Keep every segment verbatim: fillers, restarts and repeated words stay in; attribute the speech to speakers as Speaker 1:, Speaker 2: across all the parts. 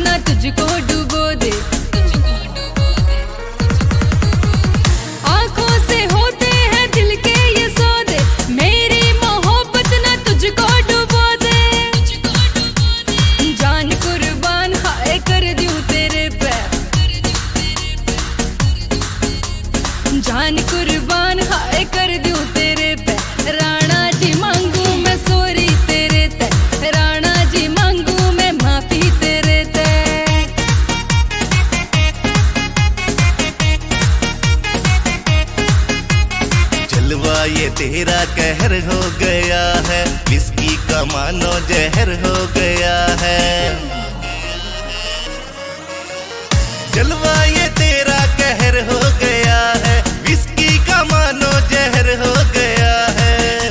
Speaker 1: ना तुझको डुबो दे। आंखों से होते हैं दिल के ये सौदे, मेरी मोहब्बत ना तुझको डुबो दे। जान कुर्बान हाय कर दूं तेरे पे, जान कुर्बान हाय कर दूं तेरे पे। राणा जी मांगू मैं सॉरी तेरे ते, राणा जी मांगू मैं माफी तेरे ते।
Speaker 2: जलवा ये तेरा कहर हो गया है, विस्की का मानो जहर हो गया है। जलवा ये तेरा कहर हो गया है, विस्की का मानो जहर हो गया है।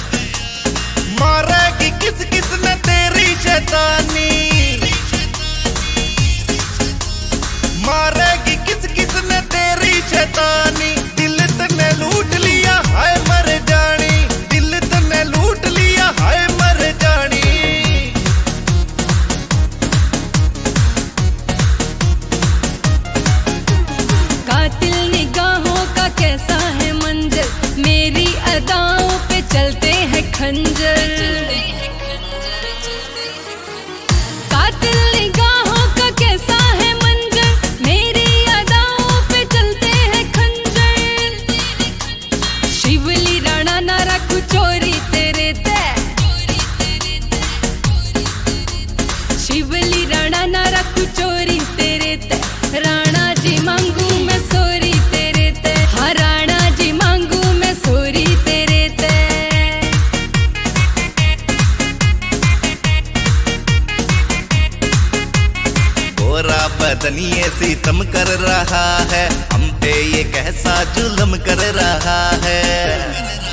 Speaker 2: मारेगी किस किस ने तेरी शैतानी, मारेगी किस किस ने तेरी शैतानी। दिल तने लूट लिया हाय मर जानी, दिल तने लूट लिया हाय मर जानी।
Speaker 1: कातिल निगाहों का कैसा है मंजर, मेरी अदाओं पे चलते हैं खंजर। कातिल निगाहों का कैसा है मंजर, मेरी अदाओं पे चलते हैं खंजर। शिवली राणा ना रखू चोरी तेरे ते, शिवली राणा ना रखू चोरी तेरे ते। राणा जी मांगू मैं सॉरी तेरे ते, हाँ राणा जी मांगू मैं सॉरी तेरे ते।
Speaker 2: गोरा बदनिए सितम कर रहा है, हम पे ये कैसा जुल्म कर रहा है।